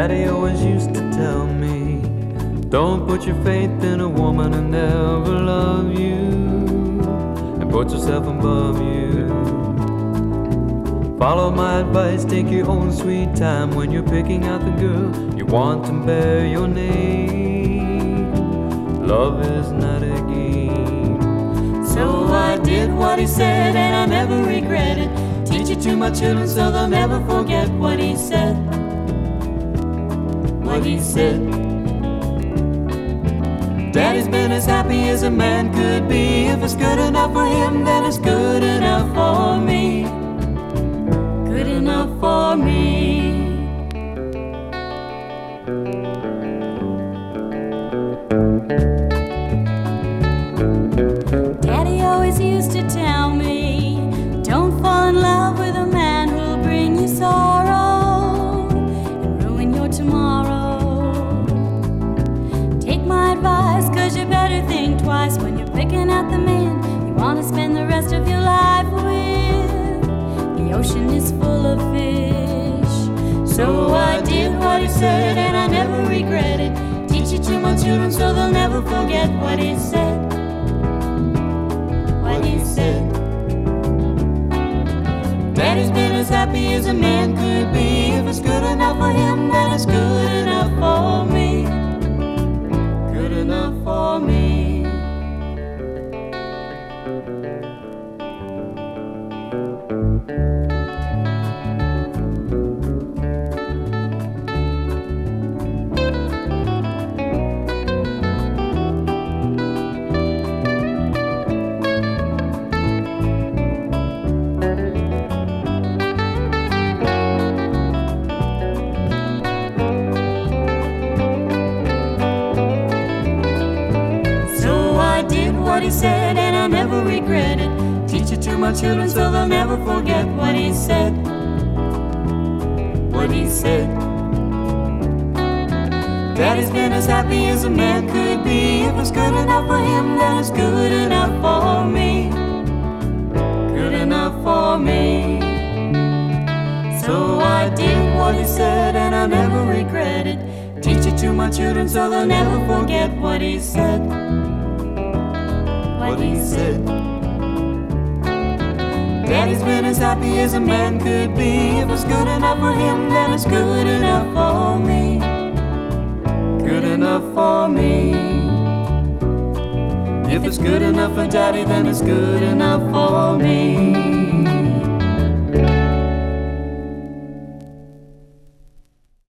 Daddy always used to tell me, don't put your faith in a woman who never love you, and put yourself above you. Follow my advice, take your own sweet time when you're picking out the girl you want to bear your name. Love is not a game. So I did what he said and I never regret it. Teach it to my children so they'll never forget what he said. What he said. Daddy's been as happy as a man could be. If it's good enough for him, then it's good enough for me. Good enough for me. Daddy always used to tell me, don't fall in love with a man who'll bring you sorrow and ruin your tomorrow. Take my advice, 'cause you better think twice when you're picking out the man you want to spend the rest of your life with. The ocean is full of fish. So I did what he said and I never regret it. Teach it to my children so they'll never forget what he said. What he said. Daddy's been as happy as a man could be. If it's good enough for him, then it's good enough for me. Good enough for me. What he said and I never regret it. Teach it to my children so they'll never forget what he said. What he said. Daddy's been as happy as a man could be. If it's good enough for him, then it's good enough for me. Good enough for me. So I did what he said and I never regret it. Teach it to my children so they'll never forget what he said. What he said. Daddy's been as happy as a man could be. If it's good enough for him, then it's good enough for me. Good enough for me. If it's good enough for Daddy, then it's good enough for me.